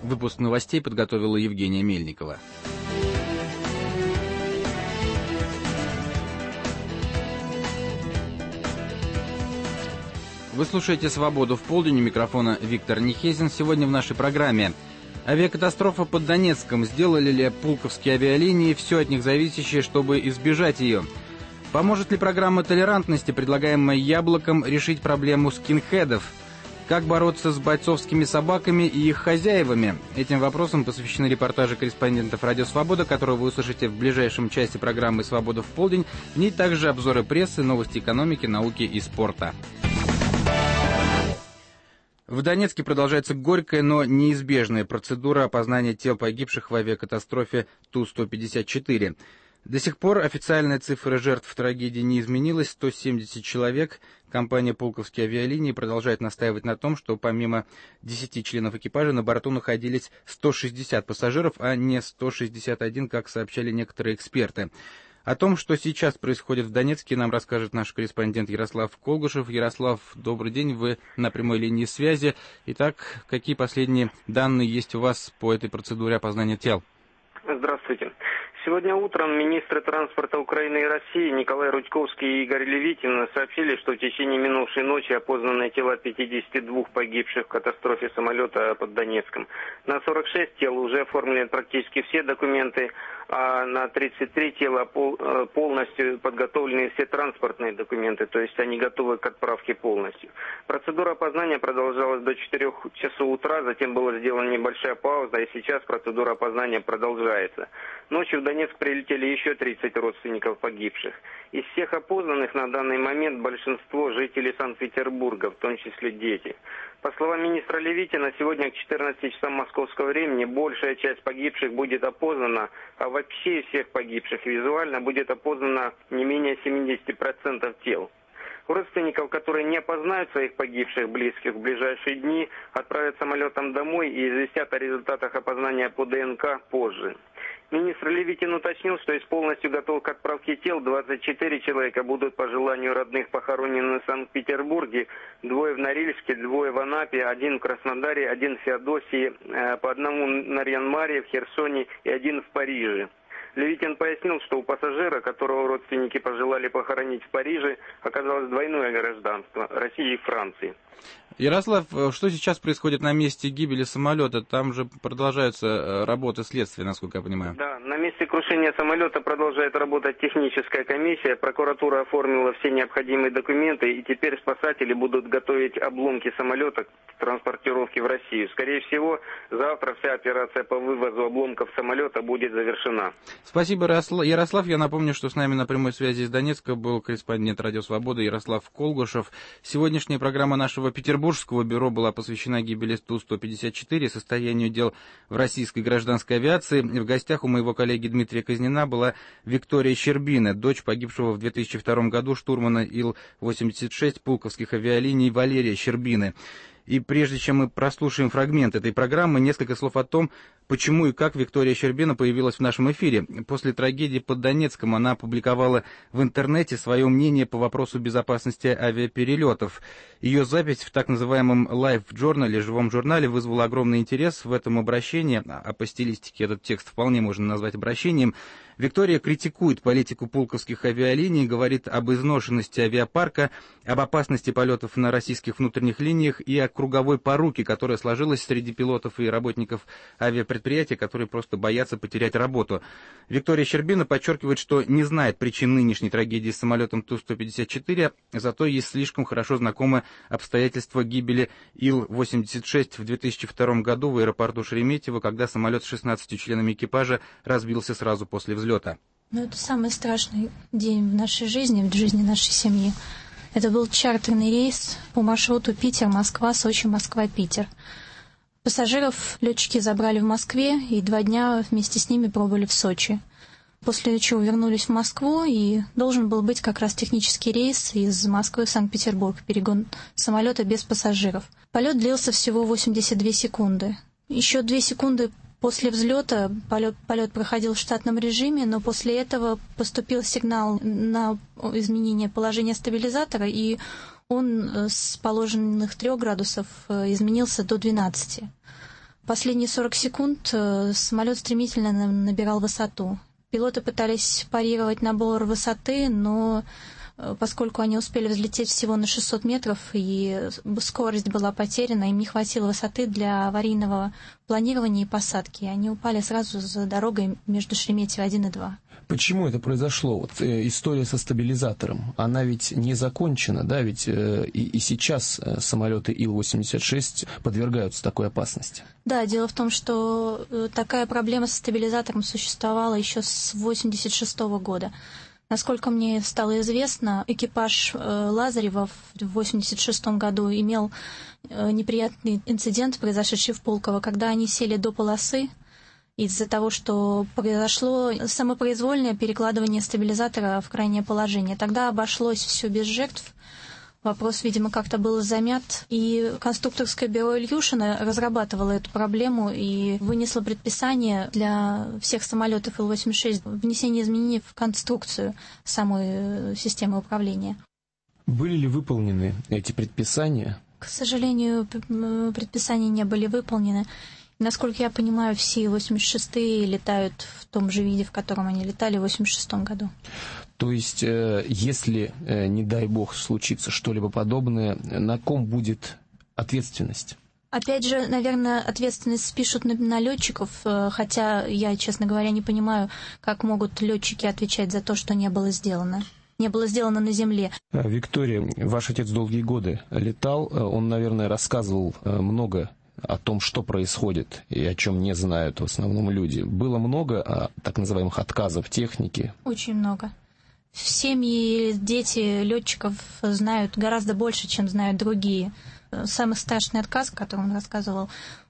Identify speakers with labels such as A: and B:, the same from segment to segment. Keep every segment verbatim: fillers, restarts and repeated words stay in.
A: Выпуск новостей подготовила Евгения Мельникова. Вы слушаете «Свободу в полдень», у микрофона Виктор Нехезин. Сегодня в нашей программе: авиакатастрофа под Донецком. Сделали ли пулковские авиалинии все от них зависящее, чтобы избежать ее? Поможет ли программа толерантности, предлагаемая «Яблоком», решить проблему скинхедов? Как бороться с бойцовскими собаками и их хозяевами? Этим вопросам посвящены репортажи корреспондентов «Радио Свобода», которые вы услышите в ближайшем часе программы «Свобода в полдень». В ней также обзоры прессы, новости экономики, науки и спорта. В Донецке продолжается горькая, но неизбежная процедура опознания тел погибших в авиакатастрофе Ту сто пятьдесят четыре. До сих пор официальная цифра жертв трагедии не изменилась — сто семьдесят человек. Компания «Пулковские авиалинии» продолжает настаивать на том, что помимо десяти членов экипажа на борту находились сто шестьдесят пассажиров, а не сто шестьдесят один, как сообщали некоторые эксперты. О том, что сейчас происходит в Донецке, нам расскажет наш корреспондент Ярослав Колгушев. Ярослав, добрый день, вы на прямой линии связи. Итак, какие последние данные есть у вас по этой процедуре опознания тел?
B: Здравствуйте. Сегодня утром министры транспорта Украины и России Николай Рудьковский и Игорь Левитин сообщили, что в течение минувшей ночи опознаны тела пятидесяти двух погибших в катастрофе самолета под Донецком. На сорок шесть тел уже оформлены практически все документы, а на тридцать три тела полностью подготовлены все транспортные документы, то есть они готовы к отправке полностью. Процедура опознания продолжалась до четырёх часов утра, затем была сделана небольшая пауза, и сейчас процедура опознания продолжается. Ночью в Донецк прилетели еще тридцать родственников погибших. Из всех опознанных на данный момент большинство жителей Санкт-Петербурга, в том числе дети. По словам министра Левитина, сегодня к четырнадцати часам московского времени большая часть погибших будет опознана, а вообще из всех погибших визуально будет опознано не менее семидесяти процентов тел. Родственников, которые не опознают своих погибших близких в ближайшие дни, отправят самолетом домой и известят о результатах опознания по ДНК позже. Министр Левитин уточнил, что из полностью готовых к отправке тел двадцать четыре человека будут по желанию родных похоронены в Санкт-Петербурге, двое в Норильске, двое в Анапе, один в Краснодаре, один в Феодосии, по одному на Нарьян-Маре, в Херсоне и один в Париже. Левитин пояснил, что у пассажира, которого родственники пожелали похоронить в Париже, оказалось двойное гражданство – России и Франции.
A: Ярослав, что сейчас происходит на месте гибели самолета? Там же продолжаются работы следствия, насколько я понимаю.
B: Да, на месте крушения самолета продолжает работать техническая комиссия. Прокуратура оформила все необходимые документы, и теперь спасатели будут готовить обломки самолета к транспортировке в Россию. Скорее всего, завтра вся операция по вывозу обломков самолета будет завершена.
A: Спасибо, Ярослав. Я напомню, что с нами на прямой связи из Донецка был корреспондент «Радио Свобода» Ярослав Колгушев. Сегодняшняя программа нашего Петербургского бюро была посвящена гибели Ту сто пятьдесят четыре, состоянию дел в российской гражданской авиации. В гостях у моего коллеги Дмитрия Казнина была Виктория Щербина, дочь погибшего в две тысячи втором году штурмана Ил восемьдесят шесть пулковских авиалиний Валерия Щербины. И прежде чем мы прослушаем фрагмент этой программы, несколько слов о том, почему и как Виктория Щербина появилась в нашем эфире. После трагедии под Донецком она опубликовала в интернете свое мнение по вопросу безопасности авиаперелетов. Ее запись в так называемом лайв-журнале, живом журнале, вызвала огромный интерес в этом обращении, а по стилистике этот текст вполне можно назвать обращением. Виктория критикует политику пулковских авиалиний, говорит об изношенности авиапарка, об опасности полетов на российских внутренних линиях и о круговой поруке, которая сложилась среди пилотов и работников авиапредприятия, которые просто боятся потерять работу. Виктория Щербина подчеркивает, что не знает причин нынешней трагедии с самолетом Ту сто пятьдесят четыре, зато ей слишком хорошо знакомы обстоятельства гибели Ил восемьдесят шесть в две тысячи втором году в аэропорту Шереметьево, когда самолет с шестнадцатью членами экипажа разбился сразу после взлета.
C: Ну, это самый страшный день в нашей жизни, в жизни нашей семьи. Это был чартерный рейс по маршруту Питер-Москва, Сочи, Москва-Питер. Пассажиров летчики забрали в Москве и два дня вместе с ними пробыли в Сочи. После чего вернулись в Москву, и должен был быть как раз технический рейс из Москвы в Санкт-Петербург, перегон самолета без пассажиров. Полет длился всего восемьдесят две секунды. Еще две секунды после взлета полет, полет проходил в штатном режиме, но после этого поступил сигнал на изменение положения стабилизатора, и он с положенных трех градусов изменился до двенадцати. Последние сорок секунд самолет стремительно набирал высоту. Пилоты пытались парировать набор высоты, но поскольку они успели взлететь всего на шестьсот метров, и скорость была потеряна, им не хватило высоты для аварийного планирования и посадки. Они упали сразу за дорогой между Шереметьево один и два.
D: Почему это произошло? Вот э, история со стабилизатором, она ведь не закончена, да, ведь э, и, и сейчас э, самолеты Ил восемьдесят шесть подвергаются такой опасности.
C: Да, дело в том, что э, такая проблема со стабилизатором существовала еще с восемьдесят шестого года. Насколько мне стало известно, экипаж э, Лазарева в восемьдесят шестом году имел э, неприятный инцидент, произошедший в Пулково, когда они сели до полосы, из-за того, что произошло самопроизвольное перекладывание стабилизатора в крайнее положение. Тогда обошлось все без жертв. Вопрос, видимо, как-то был замят. И конструкторское бюро Ильюшина разрабатывало эту проблему и вынесло предписание для всех самолетов Ил восемьдесят шесть внесения изменений в конструкцию самой системы управления.
D: Были ли выполнены эти предписания?
C: К сожалению, предписания не были выполнены. Насколько я понимаю, все Ил восемьдесят шесть летают в том же виде, в котором они летали в восемьдесят шестом году.
D: То есть, если, не дай бог, случится что-либо подобное, на ком будет ответственность?
C: Опять же, наверное, ответственность спишут на, на летчиков, хотя я, честно говоря, не понимаю, как могут летчики отвечать за то, что не было сделано. Не было сделано на земле.
D: Виктория, ваш отец долгие годы летал, он, наверное, рассказывал много о том, что происходит и о чем не знают в основном люди. Было много так называемых отказов техники?
C: Очень много. Семьи, дети летчиков знают гораздо больше, чем знают другие. Самый страшный отказ, о котором он рассказывал,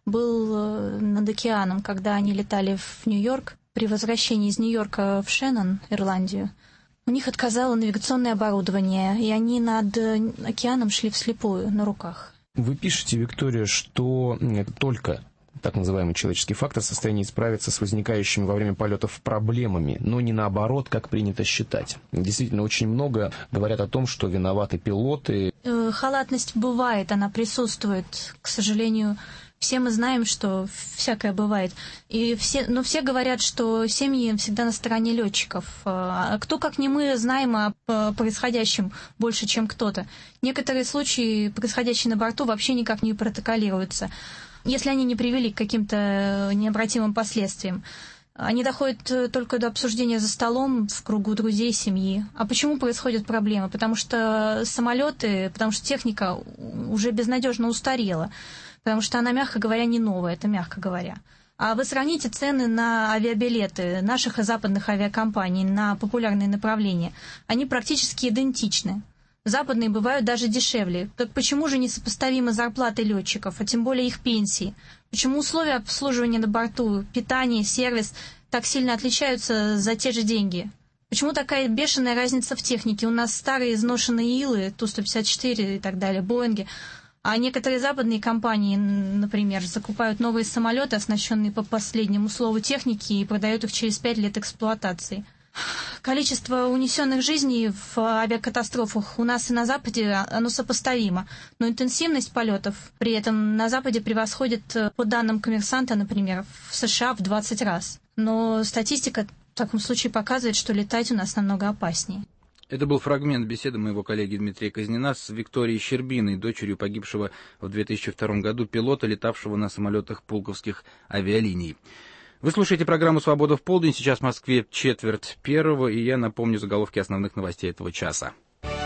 C: был над океаном, когда они летали в Нью-Йорк. При возвращении из Нью-Йорка в Шеннон, Ирландию, у них отказало навигационное оборудование, и они над океаном шли вслепую, на руках.
D: Вы пишете, Виктория, что только так называемый человеческий фактор в состоянии справиться с возникающими во время полетов проблемами, но не наоборот, как принято считать. Действительно, очень много говорят о том, что виноваты пилоты.
C: Халатность бывает, она присутствует. К сожалению, все мы знаем, что всякое бывает. И все, но все говорят, что семьи всегда на стороне летчиков. А кто, как не мы, знаем о происходящем больше, чем кто-то. Некоторые случаи, происходящие на борту, вообще никак не протоколируются, если они не привели к каким-то необратимым последствиям. Они доходят только до обсуждения за столом в кругу друзей, семьи. А почему происходят проблемы? Потому что самолеты, потому что техника уже безнадежно устарела, потому что она, мягко говоря, не новая, это мягко говоря. А вы сравните цены на авиабилеты наших и западных авиакомпаний на популярные направления. Они практически идентичны. Западные бывают даже дешевле. Так почему же несопоставимы зарплаты летчиков, а тем более их пенсии? Почему условия обслуживания на борту, питание, сервис так сильно отличаются за те же деньги? Почему такая бешеная разница в технике? У нас старые изношенные Илы, Ту сто пятьдесят четыре и так далее, Боинги. А некоторые западные компании, например, закупают новые самолеты, оснащенные по последнему слову техники, и продают их через пять лет эксплуатации. Количество унесенных жизней в авиакатастрофах у нас и на Западе, оно сопоставимо. Но интенсивность полетов при этом на Западе превосходит, по данным «Коммерсанта», например, в США в двадцать раз. Но статистика в таком случае показывает, что летать у нас намного опаснее.
A: Это был фрагмент беседы моего коллеги Дмитрия Казнина с Викторией Щербиной, дочерью погибшего в две тысячи втором году пилота, летавшего на самолетах пулковских авиалиний. Вы слушаете программу «Свобода в полдень». Сейчас в Москве четверть первого, и я напомню заголовки основных новостей этого часа.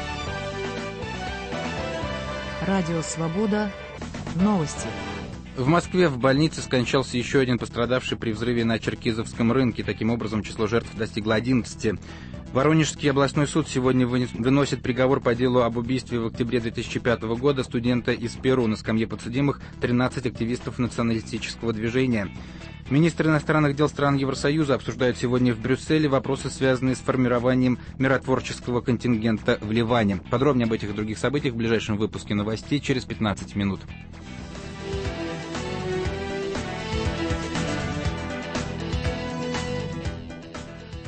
E: Радио «Свобода». Новости.
A: В Москве в больнице скончался еще один пострадавший при взрыве на Черкизовском рынке. Таким образом, число жертв достигло одиннадцати. Воронежский областной суд сегодня выносит приговор по делу об убийстве в октябре две тысячи пятого года студента из Перу. На скамье подсудимых тринадцать активистов националистического движения. Министры иностранных дел стран Евросоюза обсуждают сегодня в Брюсселе вопросы, связанные с формированием миротворческого контингента в Ливане. Подробнее об этих и других событиях в ближайшем выпуске новостей через пятнадцать минут.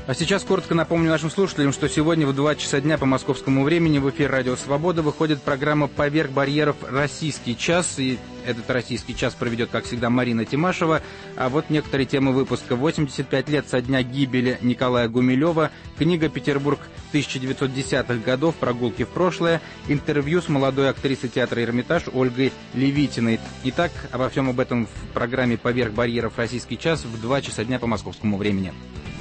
A: А сейчас коротко напомню нашим слушателям, что сегодня в два часа дня по московскому времени в эфир «Радио Свобода» выходит программа «Поверх барьеров. Российский час». И этот российский час проведет, как всегда, Марина Тимашева. А вот некоторые темы выпуска. восемьдесят пять лет со дня гибели Николая Гумилева. Книга «Петербург тысяча девятьсот десятых годов. Прогулки в прошлое». Интервью с молодой актрисой театра «Эрмитаж» Ольгой Левитиной. Итак, обо всем об этом в программе «Поверх барьеров. Российский час» в два часа дня по московскому времени.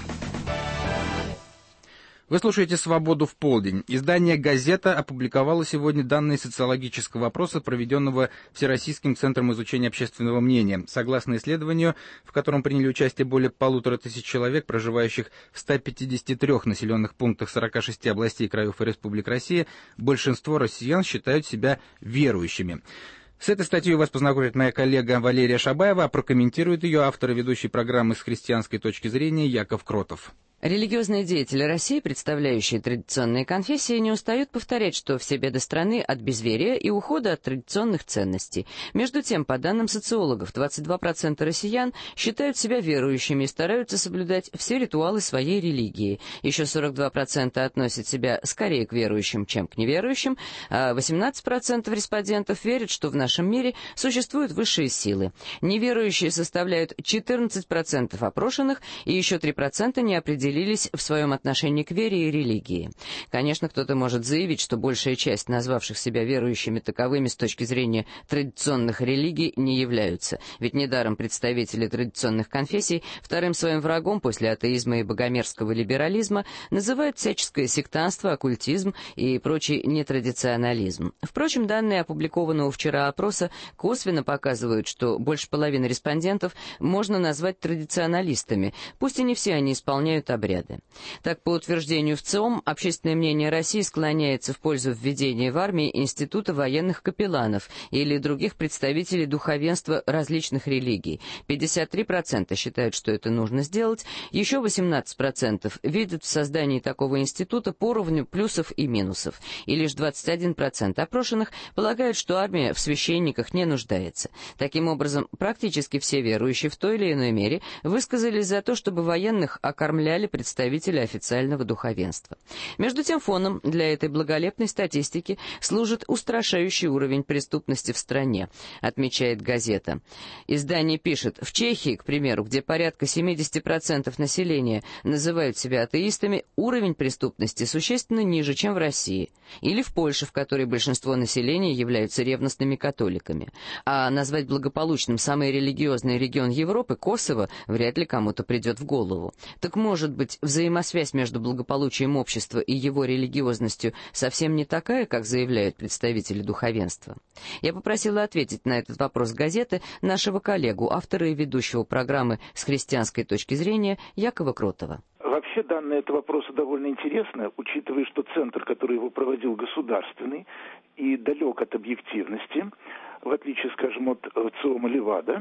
A: Вы слушаете «Свободу в полдень». Издание «Газета» опубликовало сегодня данные социологического опроса, проведенного Всероссийским центром изучения общественного мнения. Согласно исследованию, в котором приняли участие более полутора тысяч человек, проживающих в ста пятидесяти трёх населенных пунктах сорока шести областей, краев и республик России, большинство россиян считают себя верующими. С этой статьей вас познакомит моя коллега Валерия Шабаева, а прокомментирует ее автор и ведущий программы «С христианской точки зрения» Яков Кротов.
F: Религиозные деятели России, представляющие традиционные конфессии, не устают повторять, что все беды страны от безверия и ухода от традиционных ценностей. Между тем, по данным социологов, двадцать два процента россиян считают себя верующими и стараются соблюдать все ритуалы своей религии. Еще сорок два процента относят себя скорее к верующим, чем к неверующим, а восемнадцать процентов респондентов верят, что в нашем мире существуют высшие силы. Неверующие составляют четырнадцать процентов опрошенных, и еще три процента не определились в своем отношении к вере и религии. Конечно, кто-то может заявить, что большая часть назвавших себя верующими таковыми с точки зрения традиционных религий не являются. Ведь недаром представители традиционных конфессий вторым своим врагом после атеизма и богомерзкого либерализма называют всяческое сектантство, оккультизм и прочий нетрадиционализм. Впрочем, данные опубликованного вчера опроса косвенно показывают, что больше половины респондентов можно назвать традиционалистами, пусть и не все они исполняют обряды. Так, по утверждению ВЦИОМ, общественное мнение России склоняется в пользу введения в армии института военных капелланов или других представителей духовенства различных религий. пятьдесят три процента считают, что это нужно сделать, еще восемнадцать процентов видят в создании такого института поровню плюсов и минусов, и лишь двадцать один процент опрошенных полагают, что армия в священниках не нуждается. Таким образом, практически все верующие в той или иной мере высказались за то, чтобы военных окормляли представители официального духовенства. Между тем, фоном для этой благолепной статистики служит устрашающий уровень преступности в стране, отмечает газета. Издание пишет: в Чехии, к примеру, где порядка семьдесят процентов населения называют себя атеистами, уровень преступности существенно ниже, чем в России. Или в Польше, в которой большинство населения являются ревностными католиками. А назвать благополучным самый религиозный регион Европы, Косово, вряд ли кому-то придет в голову. Так может быть, взаимосвязь между благополучием общества и его религиозностью совсем не такая, как заявляют представители духовенства? Я попросила ответить на этот вопрос газеты нашего коллегу, автора и ведущего программы «С христианской точки зрения» Якова Кротова.
G: Вообще данные этого вопроса довольно интересны, учитывая, что центр, который его проводил, государственный и далек от объективности, в отличие, скажем, от ВЦИОМа Левада.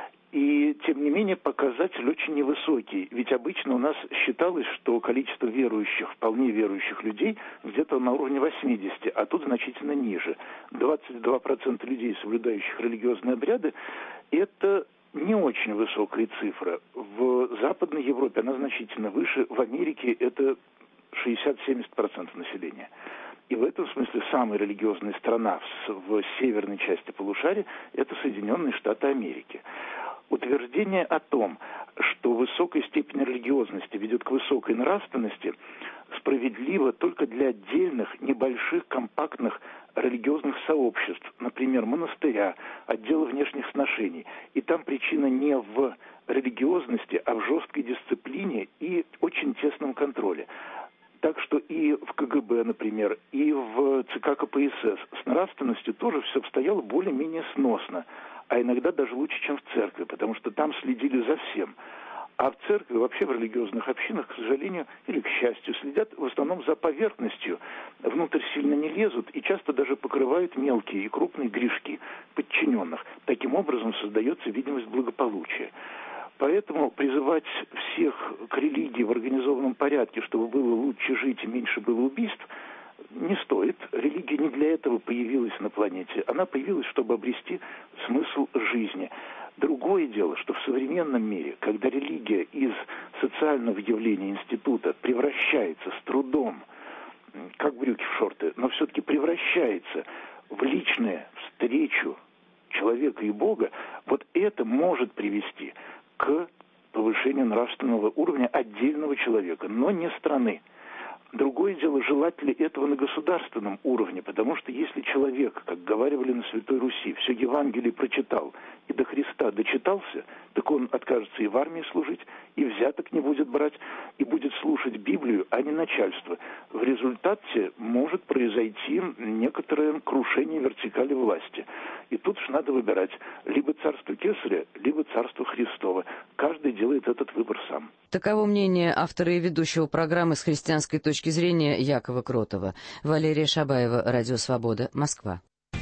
G: И, тем не менее, показатель очень невысокий. Ведь обычно у нас считалось, что количество верующих, вполне верующих людей где-то на уровне восьмидесяти, а тут значительно ниже. двадцать два процента людей, соблюдающих религиозные обряды, это не очень высокая цифра. В Западной Европе она значительно выше, в Америке это шестьдесят-семьдесят процентов населения. И в этом смысле самая религиозная страна в северной части полушария – это Соединенные Штаты Америки. Утверждение о том, что высокая степень религиозности ведет к высокой нравственности, справедливо только для отдельных, небольших, компактных религиозных сообществ, например, монастыря, отдела внешних сношений. И там причина не в религиозности, а в жесткой дисциплине и очень тесном контроле. Так что и в КГБ, например, и в ЦК КПСС с нравственностью тоже все обстояло более-менее сносно, а иногда даже лучше, чем в церкви, потому что там следили за всем. А в церкви, вообще в религиозных общинах, к сожалению, или к счастью, следят в основном за поверхностью, внутрь сильно не лезут и часто даже покрывают мелкие и крупные грешки подчиненных. Таким образом создается видимость благополучия. Поэтому призывать всех к религии в организованном порядке, чтобы было лучше жить и меньше было убийств, не стоит. Религия не для этого появилась на планете. Она появилась, чтобы обрести смысл жизни. Другое дело, что в современном мире, когда религия из социального явления института превращается с трудом, как брюки в шорты, но все-таки превращается в личную встречу человека и Бога, вот это может привести к повышению нравственного уровня отдельного человека, но не страны. Другое дело, желать ли этого на государственном уровне, потому что если человек, как говаривали на Святой Руси, все Евангелие прочитал и до Христа дочитался, так он откажется и в армии служить, и взяток не будет брать, и будет слушать Библию, а не начальство. В результате может произойти некоторое крушение вертикали власти. И тут же надо выбирать либо царство Кесаря, либо царство Христово. Каждый делает этот выбор сам.
F: Таково мнение автора и ведущего программы с христианской точки зрения Якова Кротова. Валерия Шабаева, Радио Свобода, Москва.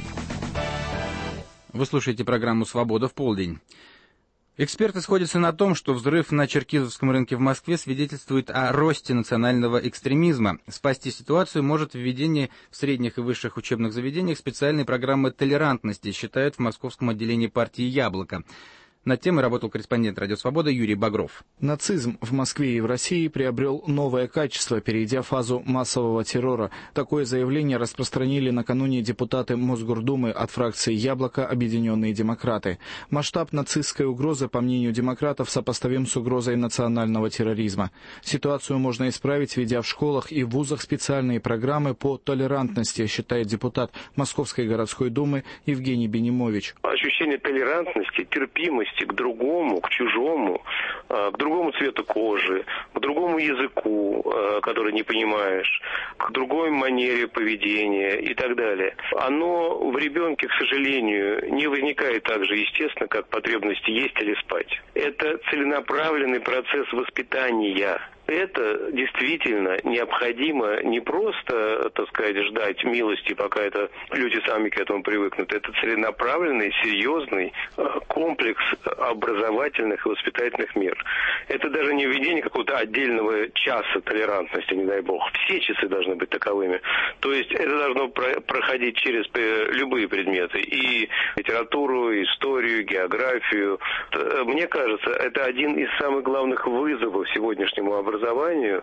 A: Вы слушаете программу «Свобода в полдень». Эксперты сходятся на том, что взрыв на Черкизовском рынке в Москве свидетельствует о росте национального экстремизма. Спасти ситуацию может введение в средних и высших учебных заведениях специальной программы толерантности, считают в московском отделении партии «Яблоко». Над темой работал корреспондент «Радио Свобода» Юрий Багров.
H: Нацизм в Москве и в России приобрел новое качество, перейдя фазу массового террора. Такое заявление распространили накануне депутаты Мосгордумы от фракции «Яблоко. Объединенные демократы». Масштаб нацистской угрозы, по мнению демократов, сопоставим с угрозой национального терроризма. Ситуацию можно исправить, введя в школах и вузах специальные программы по толерантности, считает депутат Московской городской думы Евгений Бенимович.
I: Ощущение толерантности, терпимости к другому, к чужому, к другому цвету кожи, к другому языку, который не понимаешь, к другой манере поведения и так далее. Оно в ребенке, к сожалению, не возникает так же естественно, как потребность есть или спать. Это целенаправленный процесс воспитания. Это действительно необходимо не просто, так сказать, ждать милости, пока это люди сами к этому привыкнут. Это целенаправленный, серьезный комплекс образовательных и воспитательных мер. Это даже не введение какого-то отдельного часа толерантности, не дай бог. Все часы должны быть таковыми. То есть это должно проходить через любые предметы. И литературу, и историю, географию. Мне кажется, это один из самых главных вызовов сегодняшнему образованию. Образованию,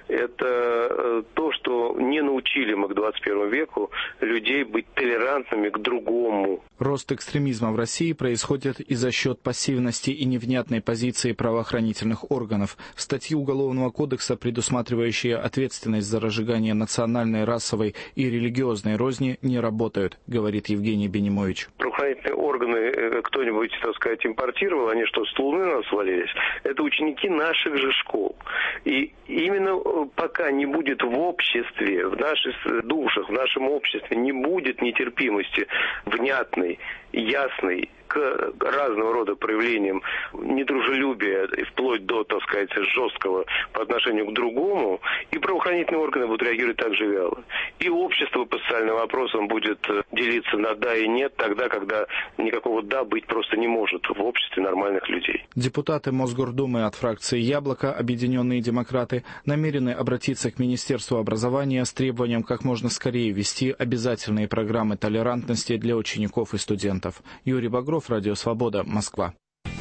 I: это то, что не научили мы к двадцать первому веку людей быть толерантными к другому.
H: Рост экстремизма в России происходит и за счет пассивности и невнятной позиции правоохранительных органов. Статьи Уголовного кодекса, предусматривающие ответственность за разжигание национальной, расовой и религиозной розни, не работают, говорит Евгений Бенимович.
I: Правоохранительные органы кто-нибудь, так сказать, импортировал, они что, с Луны на нас свалились? Это ученики наших же школ. И именно пока не будет в обществе, в наших душах, в нашем обществе не будет нетерпимости внятной, ясной к разного рода проявлениям недружелюбия, вплоть до, так сказать, жесткого по отношению к другому, и правоохранительные органы будут реагировать так же вяло. И общество по социальным вопросам будет делиться на «да» и «нет», тогда, когда никакого «да» быть просто не может в обществе нормальных людей.
H: Депутаты Мосгордумы от фракции «Яблоко», Объединенные демократы, намерены обратиться к Министерству образования с требованием как можно скорее ввести обязательные программы толерантности для учеников и студентов. Юрий Багров, Радио Свобода, Москва.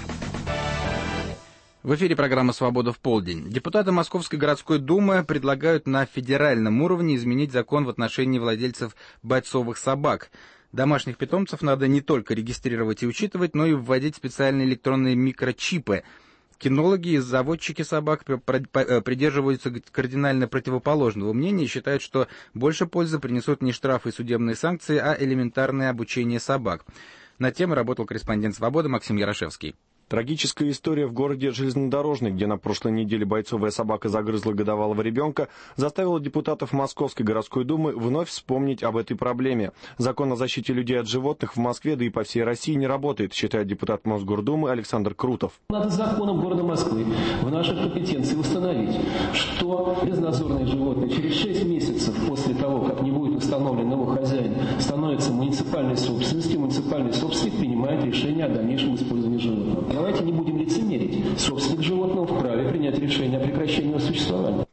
A: В эфире программа «Свобода в полдень». Депутаты Московской городской думы предлагают на федеральном уровне изменить закон в отношении владельцев бойцовых собак. Домашних питомцев надо не только регистрировать и учитывать, но и вводить специальные электронные микрочипы. Кинологи и заводчики собак придерживаются кардинально противоположного мнения и считают, что больше пользы принесут не штрафы и судебные санкции, а элементарное обучение собак. На тему работал корреспондент «Свободы» Максим Ярошевский.
J: Трагическая история в городе Железнодорожный, где на прошлой неделе бойцовая собака загрызла годовалого ребенка, заставила депутатов Московской городской думы вновь вспомнить об этой проблеме. Закон о защите людей от животных в Москве, да и по всей России не работает, считает депутат Мосгордумы Александр Крутов.
K: Надо законом города Москвы в нашей компетенции установить, что безнадзорные животные через шесть месяцев после того, как не будет установлен его хозяин, становится муниципальной собственностью, муниципальный собственник принимает решение о дальнейшем использовании животного. Давайте не будем лицемерить. Собственник животного вправе принять решение о прекращении его существования.
J: По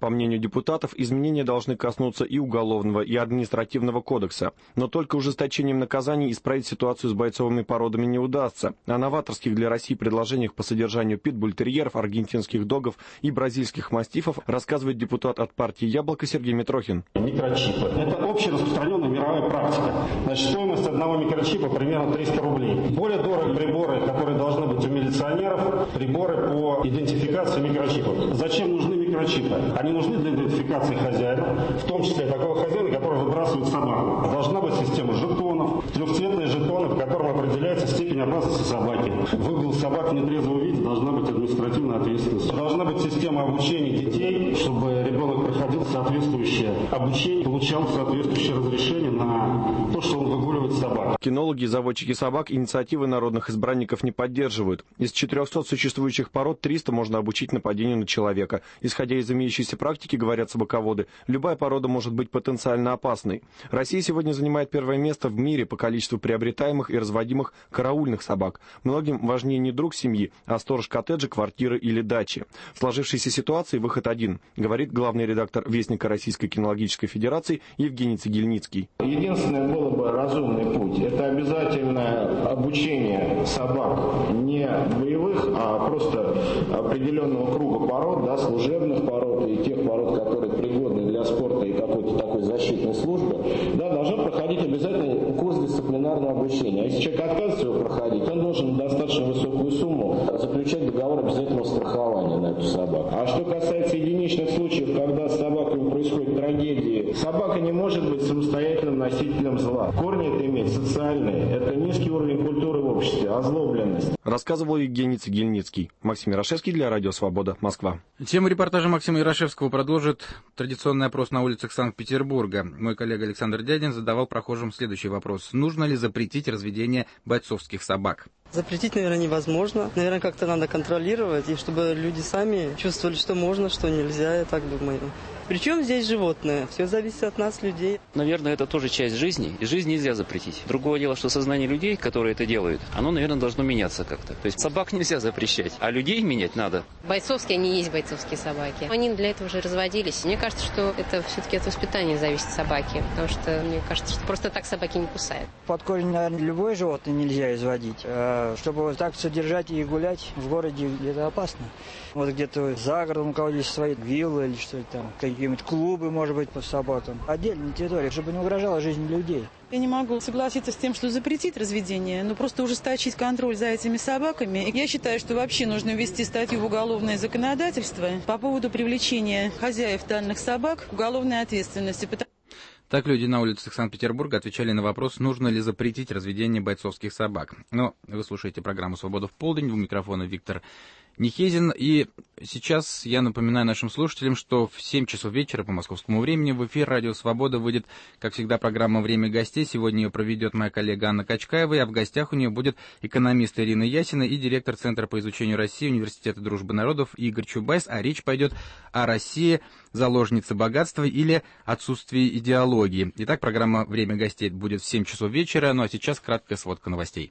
J: По мнению депутатов, изменения должны коснуться и уголовного, и административного кодекса. Но только ужесточением наказаний исправить ситуацию с бойцовыми породами не удастся. О новаторских для России предложениях по содержанию питбуль-терьеров, аргентинских догов и бразильских мастифов рассказывает депутат от партии «Яблоко» Сергей Митрохин.
L: Микрочипы. Это общераспространенная мировая практика. Значит, стоимость одного микрочипа примерно триста рублей. Более дорогие приборы, которые должны быть у милиционеров, приборы по идентификации микрочипов. Зачем нужны микрочипы? Они нужны для идентификации хозяина, в том числе такого хозяина, который выбрасывает собаку. Должна быть система жетонов, трехцветные жетоны, по которым определяется степень опасности собаки. Выгул собак в нетрезвом виде, должна быть административная ответственность. Должна быть система обучения детей, чтобы ребенок проходил соответствующее обучение, получал соответствующее разрешение на то, что он выгуливает собак.
J: Кинологи и заводчики собак инициативы народных избранников не поддерживают. Из четырехсот существующих пород триста можно обучить нападению на человека. Исходя из имеющейся практики, говорят собаководы, любая порода может быть потенциально опасной. Россия сегодня занимает первое место в мире по количеству приобретаемых и разводимых караульных собак. Многим важнее не друг семьи, а сторож коттеджа, квартиры или дачи. В сложившейся ситуации выход один, говорит главный редактор Вестника Российской кинологической федерации Евгений Цегельницкий.
M: Единственный был бы разумный путь. Это обязательное обучение собак не боевых, а просто определенного круга пород, да, служебных пород и тех пород, которые пригодны для спорта и какой-то такой защитной службы, да, должно проходить обязательно курс дисциплинарного обучения. А если человек отказывается его проходить, он должен достаточно высокую сумму заключать договор обязательного страхования на эту собаку. А что касается единичных случаев, когда с собакой происходит трагедии, собака не может быть самостоятельным носителем зла. Корни это имеет социальные, это низкий уровень культуры в обществе, озлобленность.
J: Рассказывал Евгений Цегельницкий. Максим Ярошевский для Радио Свобода, Москва.
A: Тему репортажа Максима Ярошевского продолжит традиционный опрос на улицах Санкт-Петербурга. Мой коллега Александр Дядин задавал прохожим следующий вопрос. Нужно ли запретить разведение бойцовских собак?
N: Запретить, наверное, невозможно. Наверное, как-то надо контролировать, и чтобы люди сами чувствовали, что можно, что нельзя, я так думаю. Причем здесь животные? Все зависит от нас, людей.
O: Наверное, это тоже часть жизни, и жизнь нельзя запретить. Другое дело, что сознание людей, которые это делают, оно, наверное, должно меняться как-то. То есть собак нельзя запрещать, а людей менять надо.
P: Бойцовские, они и есть бойцовские собаки. Они для этого уже разводились. Мне кажется, что это все-таки от воспитания зависит собаки, потому что мне кажется, что просто так собаки не кусают.
Q: Под корень, наверное, любое животное нельзя изводить. А чтобы вот так содержать и гулять в городе, где-то опасно. Вот где-то за городом у кого есть свои виллы или что-то там, какие-нибудь клубы, может быть, по собакам. Отдельная территория, чтобы не угрожала жизни людей.
R: Я не могу согласиться с тем, что запретить разведение, но просто ужесточить контроль за этими собаками. Я считаю, что вообще нужно ввести статью в уголовное законодательство по поводу привлечения хозяев данных собак к уголовной ответственности.
A: Так люди на улицах Санкт-Петербурга отвечали на вопрос, нужно ли запретить разведение бойцовских собак. Но вы слушаете программу «Свобода в полдень». У микрофона Виктор Нихезин. И сейчас я напоминаю нашим слушателям, что в семь часов вечера по московскому времени в эфир «Радио Свобода» выйдет, как всегда, программа «Время гостей». Сегодня ее проведет моя коллега Анна Качкаева, а в гостях у нее будет экономист Ирина Ясина и директор Центра по изучению России Университета Дружбы Народов Игорь Чубайс. А речь пойдет о России, заложнице богатства или отсутствии идеологии. Итак, программа «Время гостей» будет в семь часов вечера, ну а сейчас краткая сводка новостей.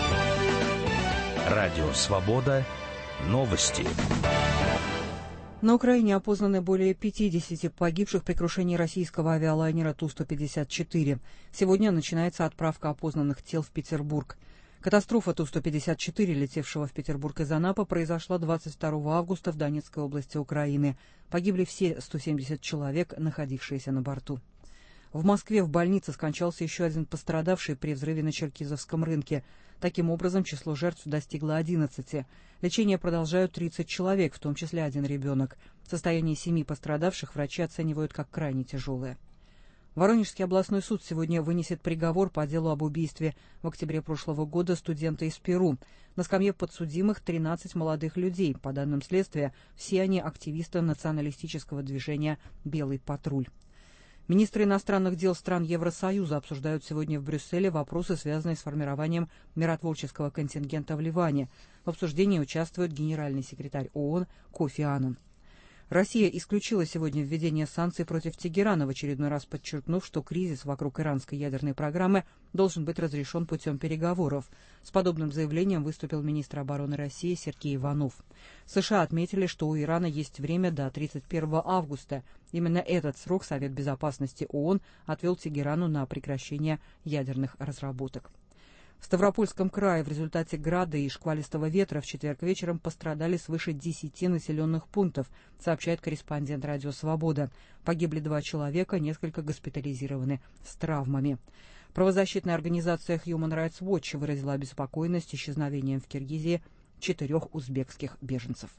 S: Радио Свобода. Новости.
E: На Украине опознаны более пятидесяти погибших при крушении российского авиалайнера Ту сто пятьдесят четыре. Сегодня начинается отправка опознанных тел в Петербург. Катастрофа Ту сто пятьдесят четыре, летевшего в Петербург из Анапы, произошла двадцать второго августа в Донецкой области Украины. Погибли все сто семьдесят человек, находившиеся на борту. В Москве в больнице скончался еще один пострадавший при взрыве на Черкизовском рынке. Таким образом, число жертв достигло одиннадцати. Лечение продолжают тридцать человек, в том числе один ребенок. Состояние семи пострадавших врачи оценивают как крайне тяжелое. Воронежский областной суд сегодня вынесет приговор по делу об убийстве в октябре прошлого года студента из Перу. На скамье подсудимых тринадцать молодых людей. По данным следствия, все они активисты националистического движения «Белый патруль». Министры иностранных дел стран Евросоюза обсуждают сегодня в Брюсселе вопросы, связанные с формированием миротворческого контингента в Ливане. В обсуждении участвует генеральный секретарь ООН Кофи Аннан. Россия исключила сегодня введение санкций против Тегерана, в очередной раз подчеркнув, что кризис вокруг иранской ядерной программы должен быть разрешен путем переговоров. С подобным заявлением выступил министр обороны России Сергей Иванов. США отметили, что у Ирана есть время до тридцать первого августа. Именно этот срок Совет Безопасности ООН отвел Тегерану на прекращение ядерных разработок. В Ставропольском крае в результате града и шквалистого ветра в четверг вечером пострадали свыше десяти населенных пунктов, сообщает корреспондент «Радио Свобода». Погибли два человека, несколько госпитализированы с травмами. Правозащитная организация Human Rights Watch выразила обеспокоенность исчезновением в Киргизии четырех узбекских беженцев.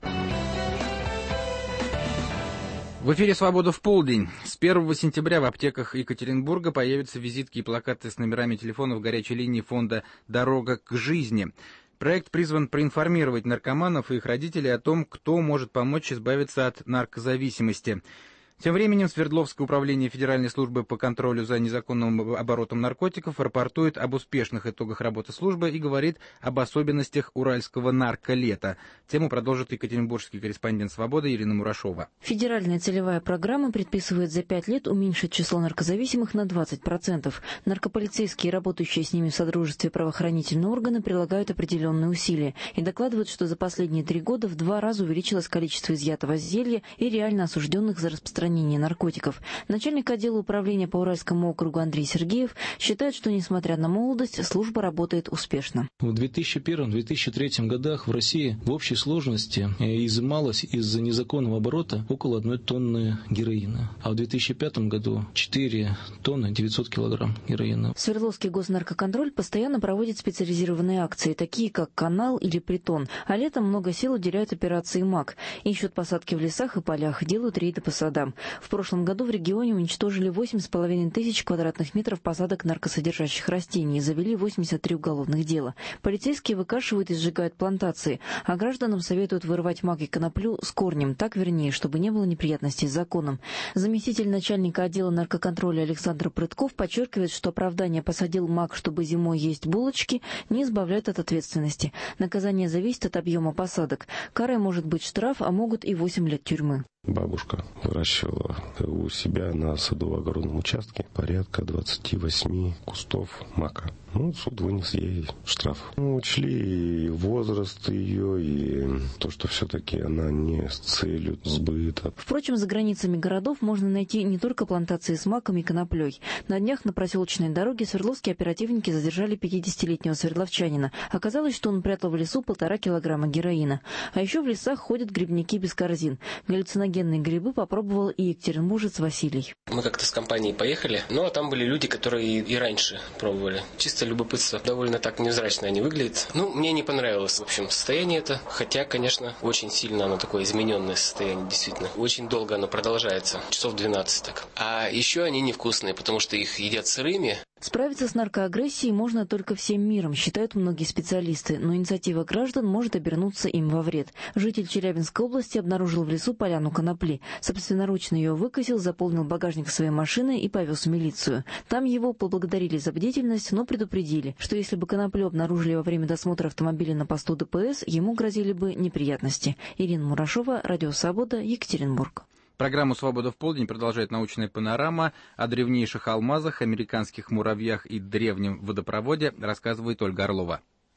A: В эфире «Свобода в полдень». С первого сентября в аптеках Екатеринбурга появятся визитки и плакаты с номерами телефонов горячей линии фонда «Дорога к жизни». Проект призван проинформировать наркоманов и их родителей о том, кто может помочь избавиться от наркозависимости. Тем временем Свердловское управление Федеральной службы по контролю за незаконным оборотом наркотиков рапортует об успешных итогах работы службы и говорит об особенностях уральского нарколета. Тему продолжит екатеринбургский корреспондент «Свободы» Ирина Мурашова.
T: Федеральная целевая программа предписывает за пять лет уменьшить число наркозависимых на двадцать процентов. Наркополицейские, работающие с ними в содружестве правоохранительные органы, прилагают определенные усилия и докладывают, что за последние три года в два раза увеличилось количество изъятого зелья и реально осужденных за распространение наркотиков. Начальник отдела управления по Уральскому округу Андрей Сергеев считает, что, несмотря на молодость, служба работает успешно.
U: В две тысячи первом — две тысячи третьем годах в России в общей сложности изымалось из незаконного оборота около одной тонны героина, а в две тысячи пятом году четыре тонны девятьсот килограмм героина.
T: Свердловский госнаркоконтроль постоянно проводит специализированные акции, такие как «Канал» или «Притон», а летом много сил уделяют операции «МАК». Ищут посадки в лесах и полях, делают рейды по садам. В прошлом году в регионе уничтожили восемь с половиной тысяч квадратных метров посадок наркосодержащих растений и завели восемьдесят три уголовных дела. Полицейские выкашивают и сжигают плантации, а гражданам советуют вырывать мак и коноплю с корнем, так вернее, чтобы не было неприятностей с законом. Заместитель начальника отдела наркоконтроля Александр Прытков подчеркивает, что оправдание «посадил мак, чтобы зимой есть булочки» не избавляет от ответственности. Наказание зависит от объема посадок. Карой может быть штраф, а могут и восемь лет тюрьмы.
V: Бабушка выращивала у себя на садово-огородном участке порядка двадцати восьми кустов мака. Ну, суд вынес ей штраф. Ну, учли и возраст ее, и то, что все-таки она не с целью сбыта.
T: Впрочем, за границами городов можно найти не только плантации с маком и коноплей. На днях на проселочной дороге свердловские оперативники задержали пятидесятилетнего свердловчанина. Оказалось, что он прятал в лесу полтора килограмма героина. А еще в лесах ходят грибники без корзин. Галлюциногенные грибы попробовал и екатеринбуржец Василий.
W: Мы как-то с компанией поехали, ну а там были люди, которые и раньше пробовали. Чисто любопытство. Довольно так невзрачно они выглядят. Ну, мне не понравилось, в общем, состояние это. Хотя, конечно, очень сильно оно такое измененное состояние, действительно. Очень долго оно продолжается. Часов двенадцать так. А еще они невкусные, потому что их едят сырыми.
T: Справиться с наркоагрессией можно только всем миром, считают многие специалисты, но инициатива граждан может обернуться им во вред. Житель Челябинской области обнаружил в лесу поляну конопли. Собственноручно ее выкосил, заполнил багажник своей машины и повез в милицию. Там его поблагодарили за бдительность, но предупредили, что если бы коноплю обнаружили во время досмотра автомобиля на посту ДПС, ему грозили бы неприятности. Ирина Мурашова, Радио Свобода, Екатеринбург.
A: Программу «Свобода в полдень» продолжает научная панорама. О древнейших алмазах, американских муравьях и древнем водопроводе рассказывает Ольга Орлова.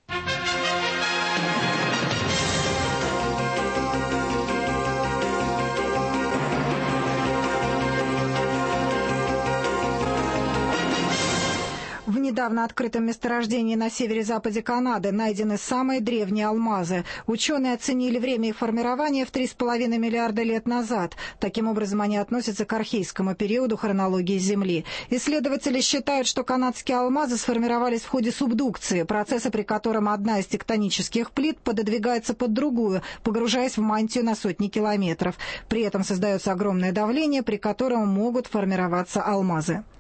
X: В недавно открытом месторождении на северо-западе Канады найдены самые древние алмазы. Ученые оценили время их формирования в три с половиной миллиарда лет назад. Таким образом, они относятся к архейскому периоду хронологии Земли. Исследователи считают, что канадские алмазы сформировались в ходе субдукции, процесса, при котором одна из тектонических плит пододвигается под другую, погружаясь в мантию на сотни километров. При этом создается огромное давление, при котором могут формироваться алмазы.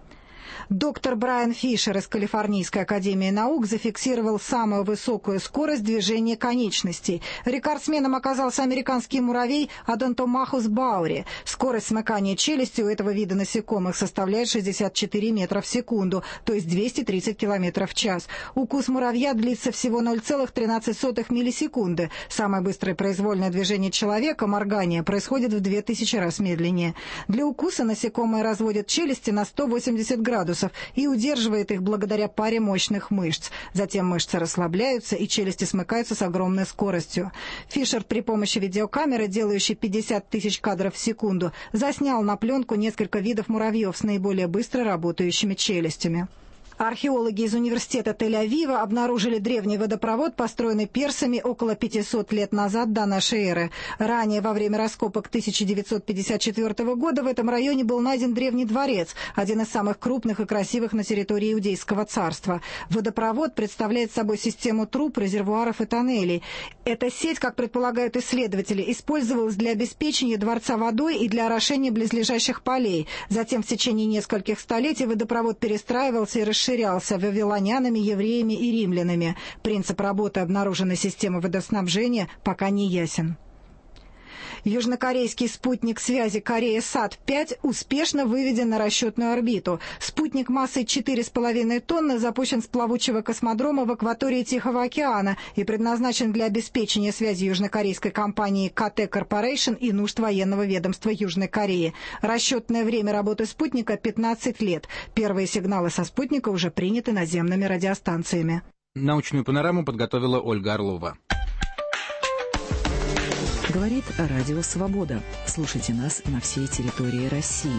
X: Доктор Брайан Фишер из Калифорнийской академии наук зафиксировал самую высокую скорость движения конечностей. Рекордсменом оказался американский муравей Одонтомахус баури. Скорость смыкания челюсти у этого вида насекомых составляет шестьдесят четыре метра в секунду, то есть двести тридцать километров в час. Укус муравья длится всего ноль целых тринадцать сотых миллисекунды. Самое быстрое произвольное движение человека, моргание, происходит в две тысячи раз медленнее. Для укуса насекомое разводит челюсти на сто восемьдесят градусов и удерживает их благодаря паре мощных мышц. Затем мышцы расслабляются, и челюсти смыкаются с огромной скоростью. Фишер при помощи видеокамеры, делающей пятьдесят тысяч кадров в секунду, заснял на пленку несколько видов муравьев с наиболее быстро работающими челюстями. Археологи из университета Тель-Авива обнаружили древний водопровод, построенный персами около пятисот лет назад до нашей эры. Ранее, во время раскопок тысяча девятьсот пятьдесят четвёртого года, в этом районе был найден древний дворец, один из самых крупных и красивых на территории Иудейского царства. Водопровод представляет собой систему труб, резервуаров и тоннелей. Эта сеть, как предполагают исследователи, использовалась для обеспечения дворца водой и для орошения близлежащих полей. Затем в течение нескольких столетий водопровод перестраивался и расширялся. расширялся вавилонянами, евреями и римлянами. Принцип работы обнаруженной системы водоснабжения пока не ясен. Южнокорейский спутник связи Корея-Сат пять успешно выведен на расчетную орбиту. Спутник массой четыре с половиной тонны запущен с плавучего космодрома в акватории Тихого океана и предназначен для обеспечения связи южнокорейской компании ка тэ Corporation и нужд военного ведомства Южной Кореи. Расчетное время работы спутника – пятнадцать лет. Первые сигналы со спутника уже приняты наземными радиостанциями.
A: Научную панораму подготовила Ольга Орлова.
B: Говорит Радио Свобода. Слушайте нас на всей территории России.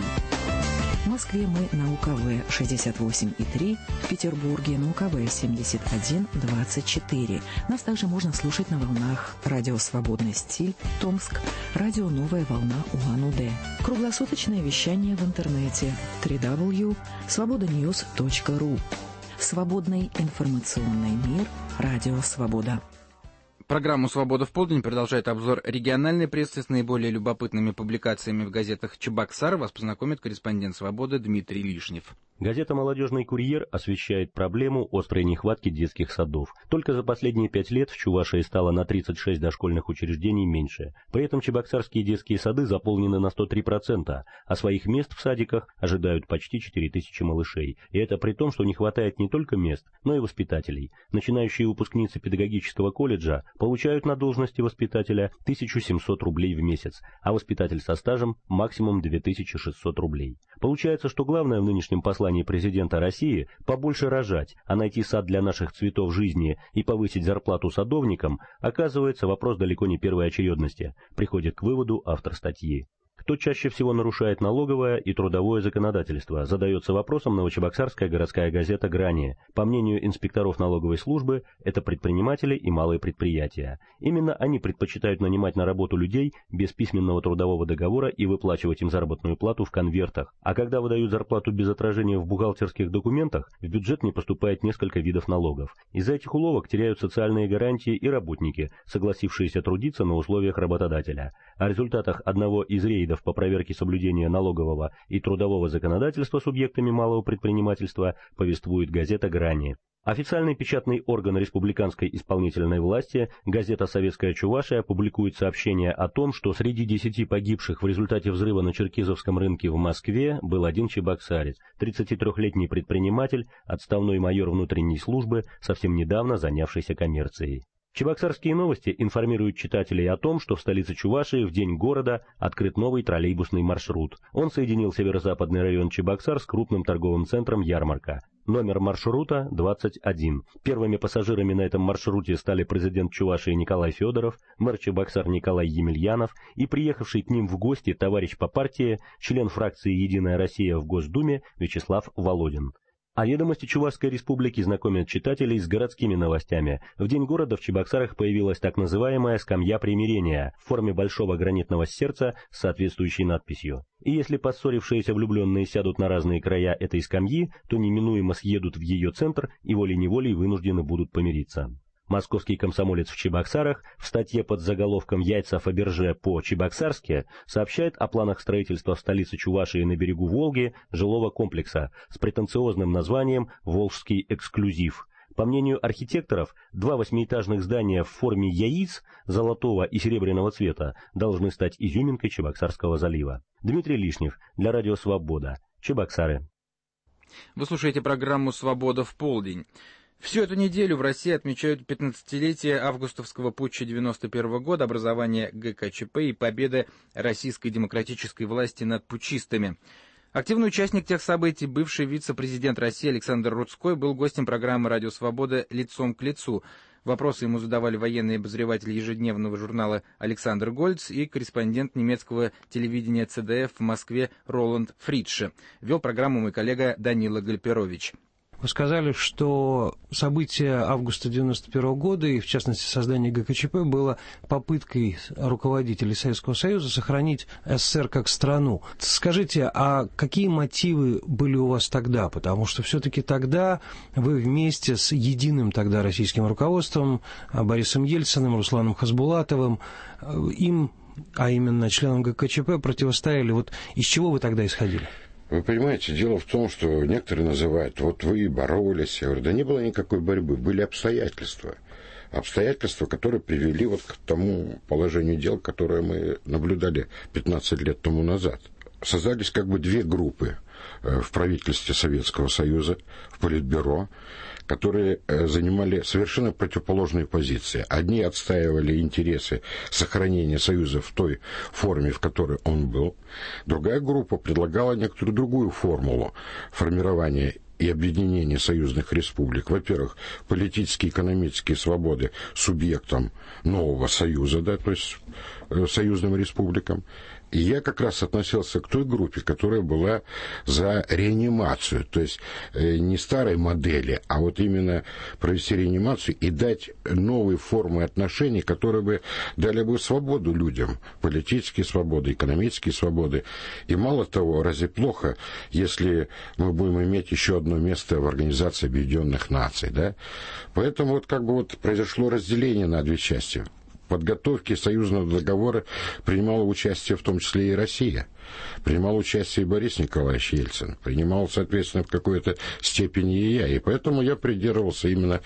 B: В Москве мы на У Ка Вэ шестьдесят восемь и три, в Петербурге на У Ка Вэ семьдесят один двадцать четыре. Нас также можно слушать на волнах Радио Свободный стиль, Томск, Радио Новая волна Улан-Удэ. Круглосуточное вещание в интернете дабл ю дабл ю дабл ю точка свобода ньюс точка ру. Свободный информационный мир. Радио Свобода.
A: Программу «Свобода в полдень» продолжает обзор региональной прессы с наиболее любопытными публикациями в газетах Чебоксар. Вас познакомит корреспондент «Свободы» Дмитрий Лишнев.
C: Газета «Молодежный курьер» освещает проблему острой нехватки детских садов. Только за последние пять лет в Чувашии стало на тридцать шесть дошкольных учреждений меньше. При этом чебоксарские детские сады заполнены на сто три процента, а своих мест в садиках ожидают почти четыре тысячи малышей. И это при том, что не хватает не только мест, но и воспитателей. Начинающие выпускницы педагогического колледжа получают на должности воспитателя тысячу семьсот рублей в месяц, а воспитатель со стажем максимум две тысячи шестьсот рублей. Получается, что главное в нынешнем послании президента России побольше рожать, а найти сад для наших цветов жизни и повысить зарплату садовникам оказывается вопрос далеко не первой очередности, приходит к выводу автор статьи. Кто чаще всего нарушает налоговое и трудовое законодательство, задается вопросом новочебоксарская городская газета «Грани». По мнению инспекторов налоговой службы, это предприниматели и малые предприятия. Именно они предпочитают нанимать на работу людей без письменного трудового договора и выплачивать им заработную плату в конвертах. А когда выдают зарплату без отражения в бухгалтерских документах, в бюджет не поступает несколько видов налогов. Из-за этих уловок теряют социальные гарантии и работники, согласившиеся трудиться на условиях работодателя. О результатах одного из рейдов по проверке соблюдения налогового и трудового законодательства субъектами малого предпринимательства повествует газета «Грани». Официальный печатный орган республиканской исполнительной власти, газета «Советская Чувашия», публикует сообщение о том, что среди десяти погибших в результате взрыва на Черкизовском рынке в Москве был один чебоксарец, тридцатитрёхлетний предприниматель, отставной майор внутренней службы, совсем недавно занявшийся коммерцией. Чебоксарские новости информируют читателей о том, что в столице Чувашии в день города открыт новый троллейбусный маршрут. Он соединил северо-западный район Чебоксар с крупным торговым центром «Ярмарка». Номер маршрута двадцать один. Первыми пассажирами на этом маршруте стали президент Чувашии Николай Федоров, мэр Чебоксар Николай Емельянов и приехавший к ним в гости товарищ по партии, член фракции «Единая Россия» в Госдуме Вячеслав Володин. А ведомости Чувашской республики знакомят читателей с городскими новостями. В день города в Чебоксарах появилась так называемая «скамья примирения» в форме большого гранитного сердца с соответствующей надписью. И если поссорившиеся влюбленные сядут на разные края этой скамьи, то неминуемо съедут в ее центр и волей-неволей вынуждены будут помириться. Московский комсомолец в Чебоксарах в статье под заголовком «Яйца Фаберже по-чебоксарски» сообщает о планах строительства в столице Чувашии на берегу Волги жилого комплекса с претенциозным названием «Волжский эксклюзив». По мнению архитекторов, два восьмиэтажных здания в форме яиц золотого и серебряного цвета должны стать изюминкой Чебоксарского залива. Дмитрий Лишнев для Радио Свобода. Чебоксары.
A: Вы слушаете программу «Свобода в полдень». Всю эту неделю в России отмечают пятнадцатилетие августовского путча девяносто первого года, образования ГКЧП и победы российской демократической власти над путчистами. Активный участник тех событий, бывший вице-президент России Александр Рудской, был гостем программы «Радио Свобода» «Лицом к лицу». Вопросы ему задавали военный обозреватель ежедневного журнала Александр Гольц и корреспондент немецкого телевидения ЦДФ в Москве Роланд Фридше. Вел программу мой коллега Данила Гальперович.
D: Вы сказали, что события августа девяносто первого года, и в частности создание ГКЧП, было попыткой руководителей Советского Союза сохранить СССР как страну. Скажите, а какие мотивы были у вас тогда? Потому что все-таки тогда вы вместе с единым тогда российским руководством, Борисом Ельциным, Русланом Хасбулатовым, им, а именно членам ГКЧП, противостояли. Вот из чего вы тогда исходили?
F: Вы понимаете, дело в том, что некоторые называют, вот вы боролись. Я говорю, да не было никакой борьбы, были обстоятельства. Обстоятельства, которые привели вот к тому положению дел, которое мы наблюдали пятнадцать лет тому назад. Создались как бы две группы в правительстве Советского Союза, в Политбюро, которые занимали совершенно противоположные позиции. Одни отстаивали интересы сохранения Союза в той форме, в которой он был. Другая группа предлагала некоторую другую формулу формирования и объединения союзных республик. Во-первых, политические и экономические свободы субъектам нового союза, да, то есть союзным республикам. И я как раз относился к той группе, которая была за реанимацию, то есть не старой модели, а вот именно провести реанимацию и дать новые формы отношений, которые бы дали бы свободу людям, политические свободы, экономические свободы. И мало того, разве плохо, если мы будем иметь еще одно место в Организации Объединенных Наций, да? Поэтому вот как бы вот произошло разделение на две части. В подготовке союзного договора принимала участие в том числе и Россия. Принимал участие и Борис Николаевич Ельцин. Принимал, соответственно, в какой-то степени и я. И поэтому я придерживался именно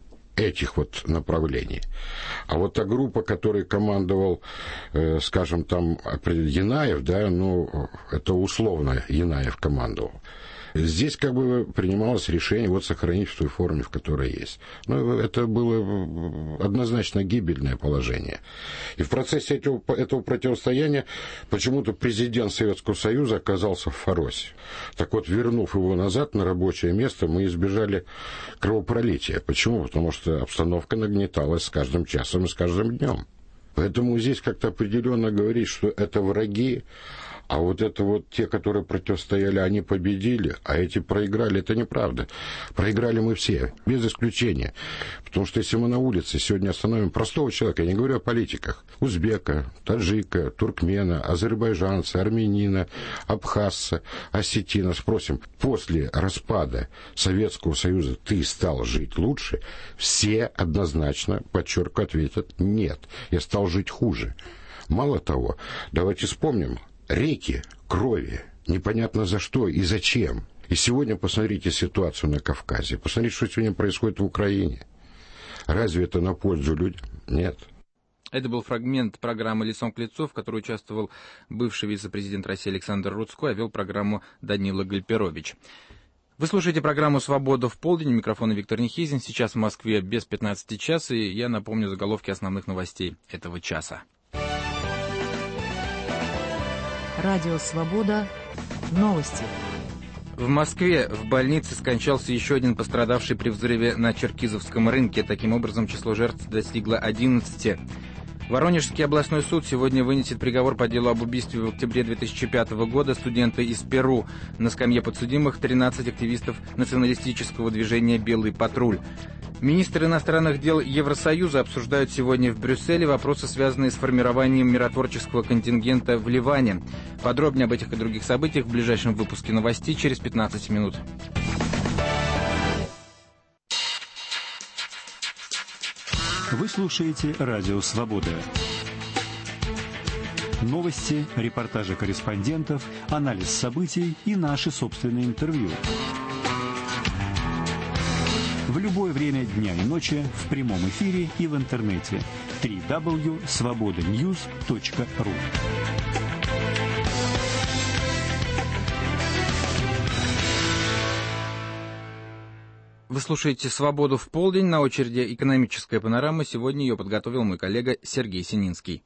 F: этих вот направлений. А вот та группа, которой командовал, э, скажем, там Янаев, да, ну, это условно Янаев командовал. Здесь как бы принималось решение вот сохранить в той форме, в которой есть. Но это было однозначно гибельное положение. И в процессе этого, этого противостояния почему-то президент Советского Союза оказался в Форосе. Так вот, вернув его назад на рабочее место, мы избежали кровопролития. Почему? Потому что обстановка нагнеталась с каждым часом и с каждым днем. Поэтому здесь как-то определенно говорить, что это враги, а вот это вот те, которые противостояли, они победили, а эти проиграли, это неправда. Проиграли мы все, без исключения. Потому что если мы на улице сегодня остановим простого человека, я не говорю о политиках, узбека, таджика, туркмена, азербайджанца, армянина, абхазца, осетина, спросим, после распада Советского Союза ты стал жить лучше, все однозначно, подчеркиваю, ответят нет, я стал жить хуже. Мало того, давайте вспомним, реки крови, непонятно за что и зачем. И сегодня посмотрите ситуацию на Кавказе, посмотрите, что сегодня происходит в Украине. Разве это на пользу людям? Нет.
A: Это был фрагмент программы «Лицом к лицу», в которой участвовал бывший вице-президент России Александр Рудской, а вел программу Данила Гальперович. Вы слушаете программу «Свобода в полдень». У микрофона Виктор Нехизин. Сейчас в Москве без пятнадцати час, и я напомню заголовки основных новостей этого часа.
B: Радио «Свобода». Новости.
A: В Москве в больнице скончался еще один пострадавший при взрыве на Черкизовском рынке. Таким образом, число жертв достигло одиннадцати. Воронежский областной суд сегодня вынесет приговор по делу об убийстве в октябре две тысячи пятого года студента из Перу. На скамье подсудимых тринадцать активистов националистического движения «Белый патруль». Министры иностранных дел Евросоюза обсуждают сегодня в Брюсселе вопросы, связанные с формированием миротворческого контингента в Ливане. Подробнее об этих и других событиях в ближайшем выпуске новостей через пятнадцать минут.
G: Вы слушаете «Радио Свобода». Новости, репортажи корреспондентов, анализ событий и наши собственные интервью. В любое время дня и ночи, в прямом эфире и в интернете. дабл ю дабл ю дабл ю точка свобода ньюс точка ру.
A: Вы слушаете «Свободу в полдень». На очереди экономическая панорама. Сегодня ее подготовил мой коллега Сергей Сининский.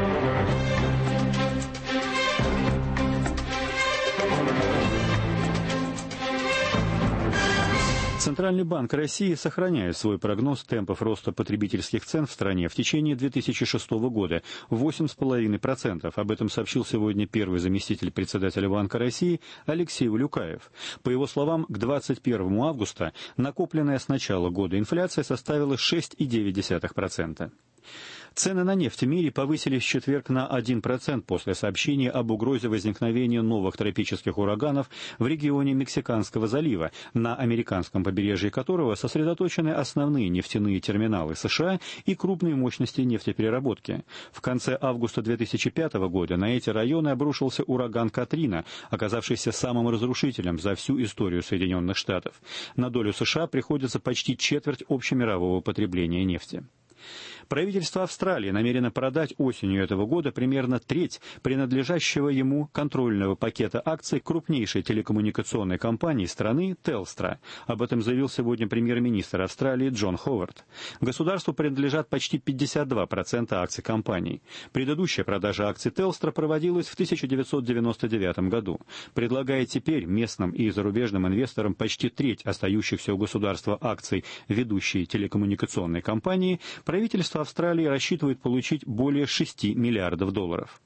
G: Центральный банк России сохраняет свой прогноз темпов роста потребительских цен в стране в течение две тысячи шестого года – восемь целых пять десятых процента. Об этом сообщил сегодня первый заместитель председателя Банка России Алексей Улюкаев. По его словам, к двадцать первому августа накопленная с начала года инфляция составила шесть целых девять десятых процента. Цены на нефть в мире повысились в четверг на один процент после сообщения об угрозе возникновения новых тропических ураганов в регионе Мексиканского залива, на американском побережье которого сосредоточены основные нефтяные терминалы США и крупные мощности нефтепереработки. В конце августа две тысячи пятого года на эти районы обрушился ураган Катрина, оказавшийся самым разрушительным за всю историю Соединенных Штатов. На долю США приходится почти четверть общемирового потребления нефти. Правительство Австралии намерено продать осенью этого года примерно треть принадлежащего ему контрольного пакета акций крупнейшей телекоммуникационной компании страны Telstra. Об этом заявил сегодня премьер-министр Австралии Джон Ховард. Государству принадлежат почти пятьдесят два процента акций компании. Предыдущая продажа акций Telstra проводилась в тысяча девятьсот девяносто девятом году, предлагая теперь местным и зарубежным инвесторам почти треть остающихся у государства акций ведущей телекоммуникационной компании. Правительство Австралии рассчитывает получить более шести миллиардов долларов.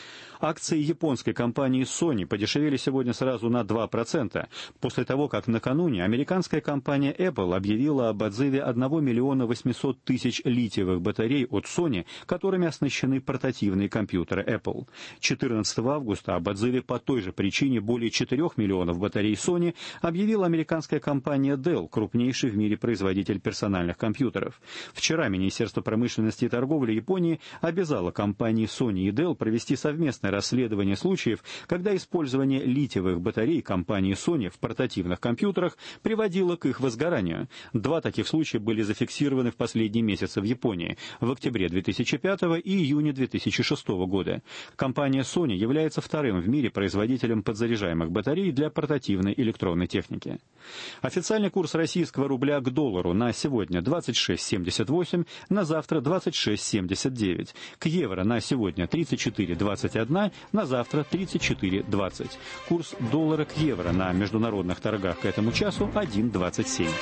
G: Акции японской компании Sony подешевели сегодня сразу на два процента, после того, как накануне американская компания Apple объявила об отзыве одного миллиона восьмисот тысяч литиевых батарей от Sony, которыми оснащены портативные компьютеры Apple. четырнадцатого августа об отзыве по той же причине более четырёх миллионов батарей Sony объявила американская компания Dell, крупнейший в мире производитель персональных компьютеров. Вчера Министерство промышленности и торговли Японии обязало компании Sony и Dell провести совместное расследование случаев, когда использование литиевых батарей компании Sony в портативных компьютерах приводило к их возгоранию. Два таких случая были зафиксированы в последние месяцы в Японии – в октябре две тысячи пятого и июне две тысячи шестого года. Компания Sony является вторым в мире производителем подзаряжаемых батарей для портативной электронной техники. Официальный курс российского рубля к доллару на сегодня двадцать шесть семьдесят восемь, на завтра двадцать шесть семьдесят девять. К евро на сегодня тридцать четыре двадцать один, на завтра тридцать четыре двадцать. Курс доллара к евро на международных торгах к этому часу один двадцать семь.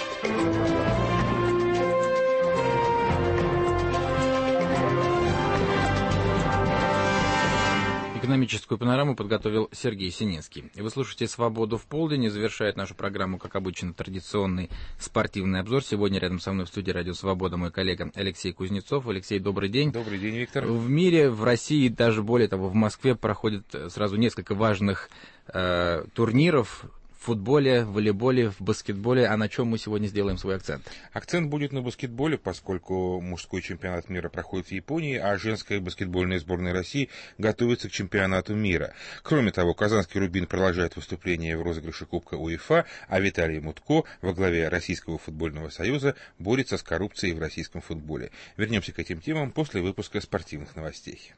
A: Экономическую панораму подготовил Сергей Сининский. Вы слушаете «Свободу в полдень» и завершает нашу программу, как обычно, традиционный спортивный обзор. Сегодня рядом со мной в студии «Радио Свобода» мой коллега Алексей Кузнецов. Алексей, добрый день.
H: Добрый день, Виктор.
A: В мире, в России, даже более того, в Москве проходит сразу несколько важных э, турниров. В футболе, в волейболе, в баскетболе. А на чем мы сегодня сделаем свой акцент?
H: Акцент будет на баскетболе, поскольку мужской чемпионат мира проходит в Японии, а женская баскетбольная сборная России готовится к чемпионату мира. Кроме того, казанский «Рубин» продолжает выступление в розыгрыше Кубка УЕФА, а Виталий Мутко во главе Российского футбольного союза борется с коррупцией в российском футболе. Вернемся к этим темам после выпуска спортивных новостей.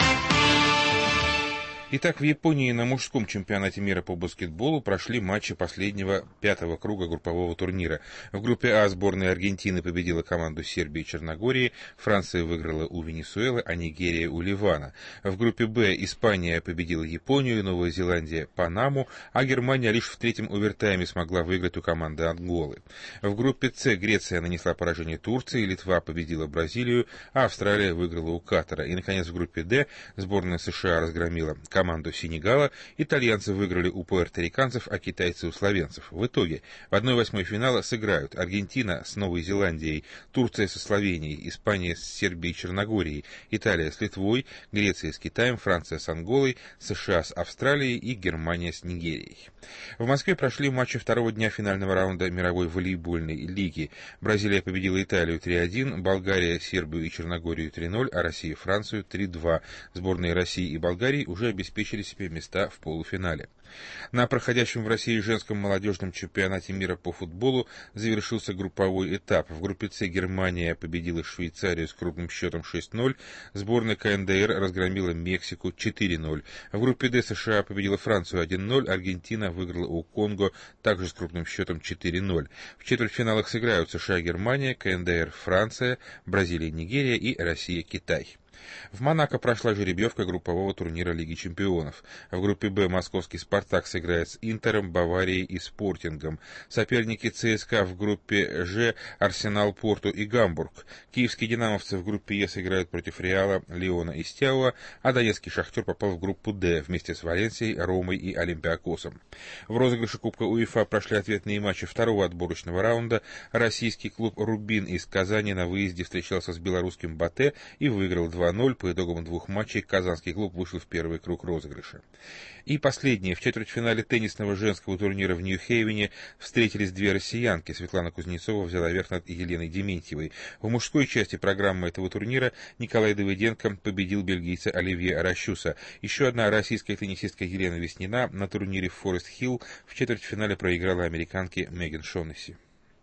H: Итак, в Японии на мужском чемпионате мира по баскетболу прошли матчи последнего пятого круга группового турнира. В группе А сборная Аргентины победила команду Сербии и Черногории, Франция выиграла у Венесуэлы, а Нигерия у Ливана. В группе Б Испания победила Японию, Новая Зеландия – Панаму, а Германия лишь в третьем овертайме смогла выиграть у команды Анголы. В группе С Греция нанесла поражение Турции, Литва победила Бразилию, а Австралия выиграла у Катара. И, наконец, в группе Д сборная США разгромила команду Сенегала, итальянцы выиграли у пуэрториканцев, а китайцы у словенцев. В итоге в одной восьмой финала сыграют Аргентина с Новой Зеландией, Турция со Словенией, Испания с Сербией и Черногорией, Италия с Литвой, Греция с Китаем, Франция с Анголой, США с Австралией и Германия с Нигерией. В Москве прошли матчи второго дня финального раунда мировой волейбольной лиги. Бразилия победила Италию три один, Болгария Сербию и Черногорию три ноль, а Россия Францию три два. Сборные России и Болгарии уже обеспечили себе места в полуфинале. На проходящем в России женском молодежном чемпионате мира по футболу завершился групповой этап. В группе С Германия победила Швейцарию с крупным счетом шесть ноль, сборная ка эн дэ эр разгромила Мексику четыре ноль. В группе Д США победила Францию один ноль, Аргентина выиграла у Конго также с крупным счетом четыре ноль. В четвертьфиналах сыграют США Германия, ка эн дэ эр Франция, Бразилия Нигерия и Россия Китай. В Монако прошла жеребьевка группового турнира Лиги чемпионов. В группе Б московский «Спартак» сыграет с «Интером», «Баварией» и «Спортингом». Соперники ЦСКА в группе Ж – «Арсенал», «Порту» и «Гамбург». Киевские «Динамовцы» в группе Е сыграют против «Реала», «Лиона» и «Стяуа», а донецкий «Шахтер» попал в группу Д вместе с «Валенсией», «Ромой» и «Олимпиакосом». В розыгрыше Кубка УЕФА прошли ответные матчи второго отборочного раунда. Российский клуб «Рубин» из Казани на выезде встречался с белорусским «Батэ» и выиграл два ноль. По итогам двух матчей казанский клуб вышел в первый круг розыгрыша. И последнее. В четвертьфинале теннисного женского турнира в Нью-Хейвене встретились две россиянки. Светлана Кузнецова взяла верх над Еленой Дементьевой. В мужской части программы этого турнира Николай Давыденко победил бельгийца Оливье Аращуса. Еще одна российская теннисистка Елена Веснина на турнире в Форест-Хилл в четвертьфинале проиграла американке Меган Шонесси.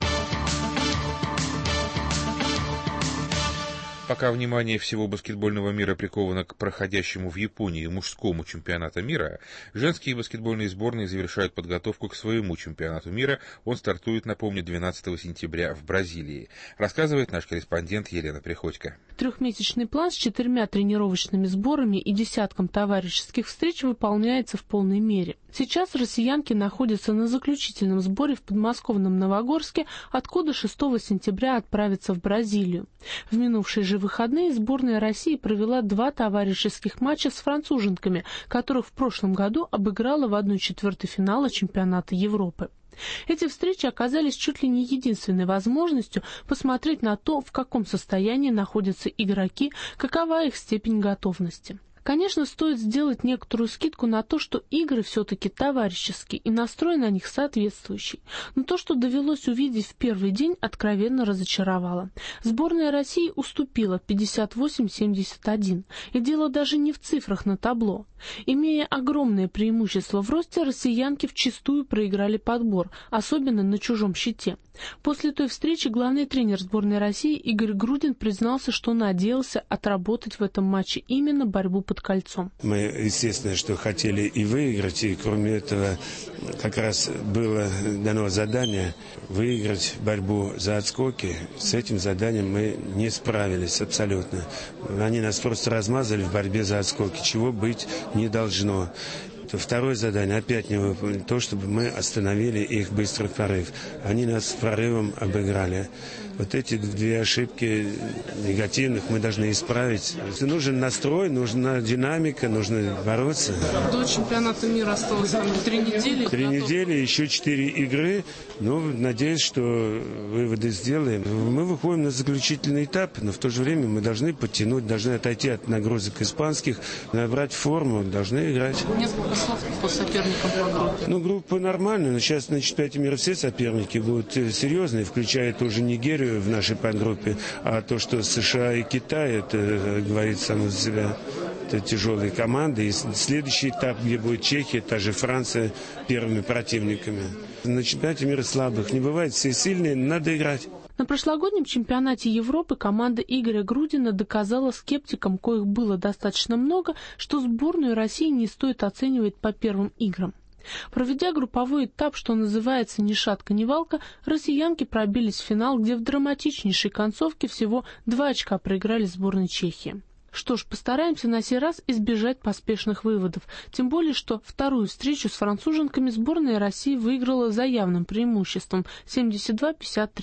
H: Пока внимание всего баскетбольного мира приковано к проходящему в Японии мужскому чемпионату мира, женские баскетбольные сборные завершают подготовку к своему чемпионату мира. Он стартует, напомню, двенадцатого сентября в Бразилии. Рассказывает наш корреспондент Елена Приходько.
I: Трехмесячный план с четырьмя тренировочными сборами и десятком товарищеских встреч выполняется в полной мере. Сейчас россиянки находятся на заключительном сборе в подмосковном Новогорске, откуда шестого сентября отправятся в Бразилию. В минувшие же выходные сборная России провела два товарищеских матча с француженками, которых в прошлом году обыграла в одной четвертой финала чемпионата Европы. Эти встречи оказались чуть ли не единственной возможностью посмотреть на то, в каком состоянии находятся игроки, какова их степень готовности. Конечно, стоит сделать некоторую скидку на то, что игры все-таки товарищеские и настрой на них соответствующий. Но то, что довелось увидеть в первый день, откровенно разочаровало. Сборная России уступила пятьдесят восемь семьдесят один. И дело даже не в цифрах на табло. Имея огромное преимущество в росте, россиянки вчистую проиграли подбор, особенно на чужом щите. После той встречи главный тренер сборной России Игорь Грудин признался, что надеялся отработать в этом матче именно борьбу под кольцом.
K: Мы, естественно, что хотели и выиграть, и кроме этого как раз было дано задание выиграть борьбу за отскоки. С этим заданием мы не справились абсолютно. Они нас просто размазали в борьбе за отскоки, чего быть не должно. Второе задание опять не выполнили, то, чтобы мы остановили их быстрый прорыв. Они нас прорывом обыграли. Вот эти две ошибки негативных мы должны исправить. Нужен настрой, нужна динамика, нужно бороться.
I: До чемпионата мира осталось три недели.
K: Три недели, еще четыре игры. Ну, надеюсь, что выводы сделаем. Мы выходим на заключительный этап, но в то же время мы должны подтянуть, должны отойти от нагрузок испанских, набрать форму, должны играть.
I: Несколько слов по соперникам по группе.
K: Ну, группа нормальная, но сейчас на чемпионате мира все соперники будут серьезные, включая тоже Нигерию в нашей подгруппе. А то, что США и Китай, это говорит само за себя. Это тяжелые команды. И следующий этап, где будет Чехия, та же Франция, первыми противниками. На чемпионате мира слабых не бывает. Все сильные, надо играть.
I: На прошлогоднем чемпионате Европы команда Игоря Грудина доказала скептикам, коих было достаточно много, что сборную России не стоит оценивать по первым играм. Проведя групповой этап, что называется ни шатка, ни валка, россиянки пробились в финал, где в драматичнейшей концовке всего два очка проиграли сборной Чехии. Что ж, постараемся на сей раз избежать поспешных выводов, тем более, что вторую встречу с француженками сборная России выиграла за явным преимуществом семьдесят два пятьдесят три.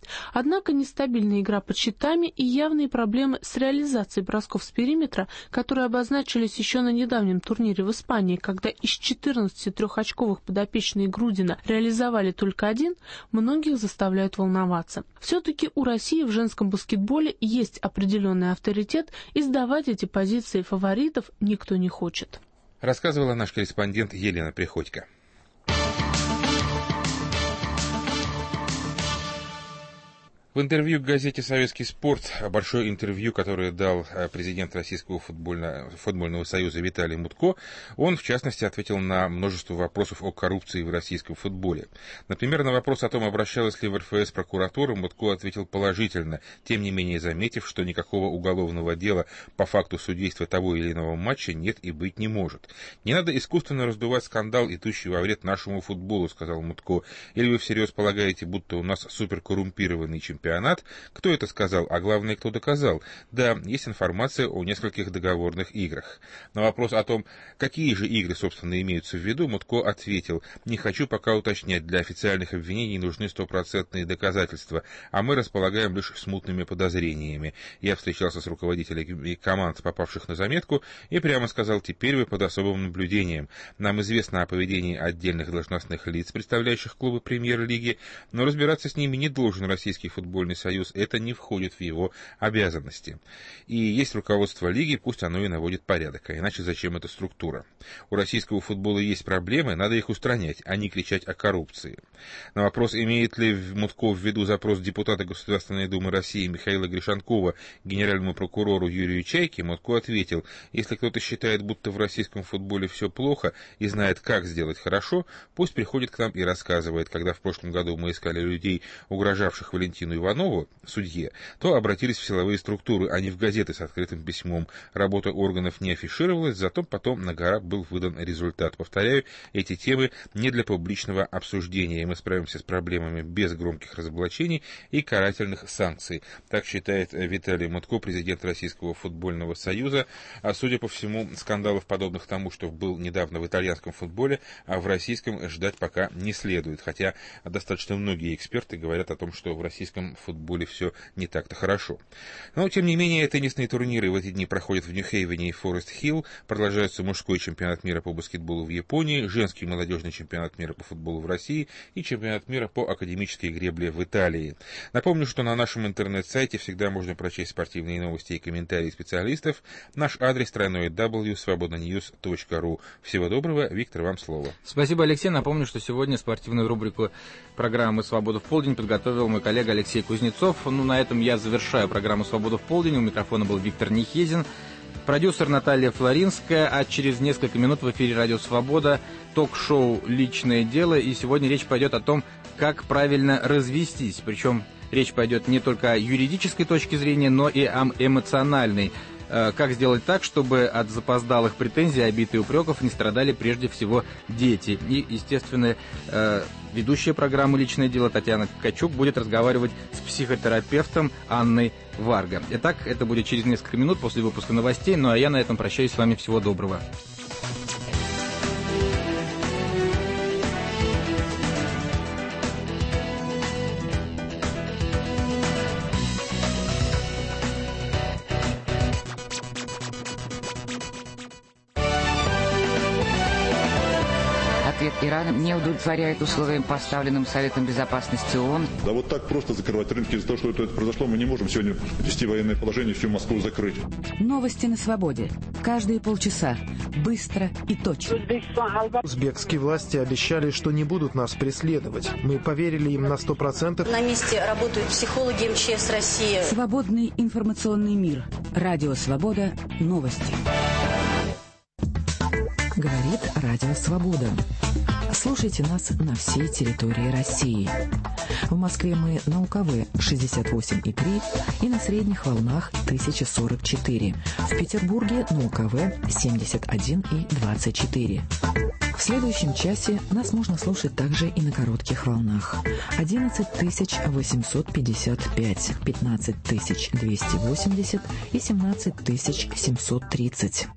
I: Однако нестабильная игра под щитами и явные проблемы с реализацией бросков с периметра, которые обозначились еще на недавнем турнире в Испании, когда из четырнадцати трехочковых подопечных Грудина реализовали только один, многих заставляют волноваться. Все-таки у России в женском баскетболе есть определенный авторитет, и сдавать эти позиции фаворитов никто не хочет.
H: Рассказывала наш корреспондент Елена Приходько. В интервью к газете «Советский спорт», большое интервью, которое дал президент Российского футбольного, футбольного союза Виталий Мутко, он, в частности, ответил на множество вопросов о коррупции в российском футболе. Например, на вопрос о том, обращалась ли в эр эф эс прокуратура, Мутко ответил положительно, тем не менее заметив, что никакого уголовного дела по факту судейства того или иного матча нет и быть не может. «Не надо искусственно раздувать скандал, идущий во вред нашему футболу», — сказал Мутко. «Или вы всерьез полагаете, будто у нас суперкоррумпированный чемпионат? Кто это сказал, а главное, кто доказал? Да, есть информация о нескольких договорных играх». На вопрос о том, какие же игры, собственно, имеются в виду, Мутко ответил: «Не хочу пока уточнять, для официальных обвинений нужны стопроцентные доказательства, а мы располагаем лишь смутными подозрениями. Я встречался с руководителями команд, попавших на заметку, и прямо сказал: теперь вы под особым наблюдением. Нам известно о поведении отдельных должностных лиц, представляющих клубы премьер-лиги, но разбираться с ними не должен российский футбол. Футбольный союз, это не входит в его обязанности. И есть руководство лиги, пусть оно и наводит порядок, а иначе зачем эта структура? У российского футбола есть проблемы, надо их устранять, а не кричать о коррупции». На вопрос, имеет ли Мутко в виду запрос депутата Государственной Думы России Михаила Гришанкова генеральному прокурору Юрию Чайке, Мутко ответил: «Если кто-то считает, будто в российском футболе все плохо и знает, как сделать хорошо, пусть приходит к нам и рассказывает. Когда в прошлом году мы искали людей, угрожавших Валентину Иванову, судье, то обратились в силовые структуры, а не в газеты с открытым письмом. Работа органов не афишировалась, зато потом на гора был выдан результат. Повторяю, эти темы не для публичного обсуждения, и мы справимся с проблемами без громких разоблачений и карательных санкций». Так считает Виталий Мутко, президент Российского футбольного союза. А судя по всему, скандалов, подобных тому, что был недавно в итальянском футболе, а в российском ждать пока не следует. Хотя достаточно многие эксперты говорят о том, что в российском в футболе все не так-то хорошо. Но, тем не менее, теннисные турниры в эти дни проходят в Нью-Хейвене и Форест-Хилл, продолжается мужской чемпионат мира по баскетболу в Японии, женский молодежный чемпионат мира по футболу в России и чемпионат мира по академической гребле в Италии. Напомню, что на нашем интернет-сайте всегда можно прочесть спортивные новости и комментарии специалистов. Наш адрес тройной дабл ю свобода ньюс точка ру. Всего доброго, Виктор, вам слово.
A: Спасибо, Алексей. Напомню, что сегодня спортивную рубрику программы «Свобода в полдень» подготовил мой коллега Алексей Кузнецов. Ну, на этом я завершаю программу «Свобода в полдень». У микрофона был Виктор Нихезин, продюсер Наталья Флоринская, а через несколько минут в эфире «Радио Свобода» ток-шоу «Личное дело». И сегодня речь пойдет о том, как правильно развестись. Причем речь пойдет не только о юридической точке зрения, но и о эмоциональной. Как сделать так, чтобы от запоздалых претензий, обид и упреков не страдали прежде всего дети. И, естественно, ведущая программы «Личное дело» Татьяна Ткачук будет разговаривать с психотерапевтом Анной Варга. Итак, это будет через несколько минут после выпуска новостей, ну а я на этом прощаюсь с вами. Всего доброго.
J: Ирана не удовлетворяет условиям, поставленным Советом Безопасности ООН.
L: Да вот так просто закрывать рынки из-за того, что это произошло, мы не можем сегодня ввести военное положение, всю Москву закрыть.
B: Новости на свободе. Каждые полчаса. Быстро и точно.
M: Узбекские власти обещали, что не будут нас преследовать. Мы поверили им на сто процентов.
N: На месте работают психологи эм че эс России.
B: Свободный информационный мир. Радио Свобода. Новости. Говорит Радио Свобода. Слушайте нас на всей территории России. В Москве мы на УКВ шестьдесят восемь и три и на средних волнах тысяча сорок четыре. В Петербурге на УКВ семьдесят один и двадцать четыре. В следующем часе нас можно слушать также и на коротких волнах. одиннадцать тысяч восемьсот пятьдесят пять, пятнадцать тысяч двести восемьдесят и семнадцать тысяч семьсот тридцать.